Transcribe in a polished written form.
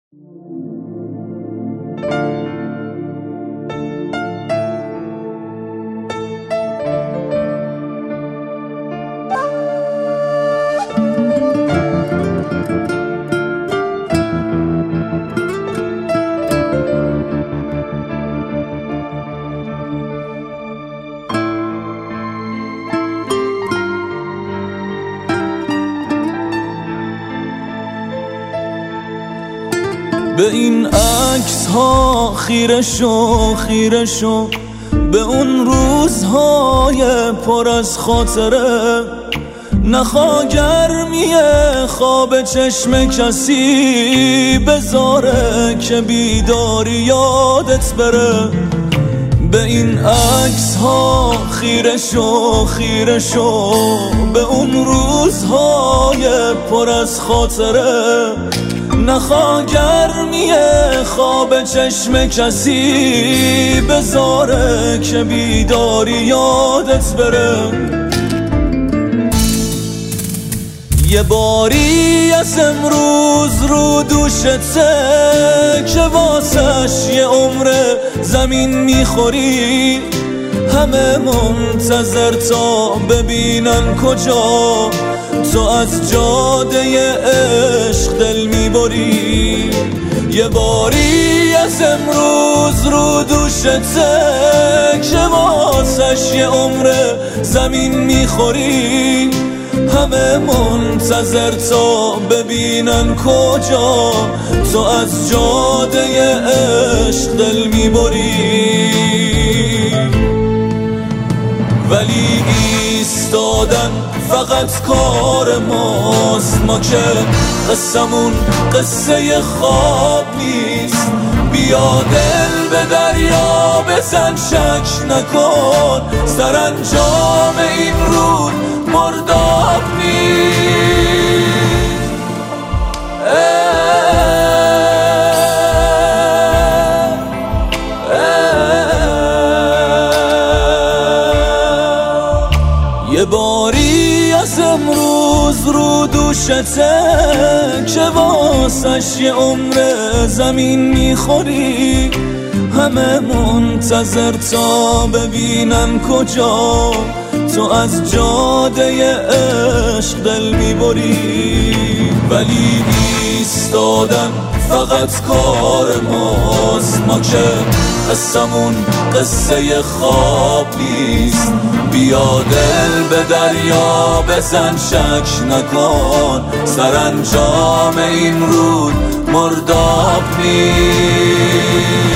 به این عکس ها خیره شو خیره شو، به اون روزهای پر از خاطره. نخوا گرمی خواب چشم کسی بذاره که بیداری یادت بره. به این عکس ها خیره شو خیره شو، به اون روزهای پر از خاطره. نخوا گرمی خواب چشم کسی بذاره که بیداری یادت بره. یه باری از امروز رو دوشته که واسش یه عمر زمین میخوری. همه منتظر تا ببینن کجا تو از جاده عشق دل میبری. یه باری از امروز رو دوشته که واسش یه عمر زمین میخوری. همه منتظر تا ببینن کجا تو از جاده عشق دل میبری. ولی ایستادن فقط کار ماست، ما که قصمون قصه خواب نیست. بیا دل به دریا بزن شک نکن، سرانجام این رود مرداب نیست. یه باری از امروز رو دوشته که واسش یه عمر زمین میخوری. همه منتظر تا ببینن کجا تو از جاده عشق دل میبری. ولی ایستادن فقط کار ماست، ما که قصمون قصه خواب نیست. بیا دل به دریا بزن شک نکن، سرانجام این رود مرداب نیست.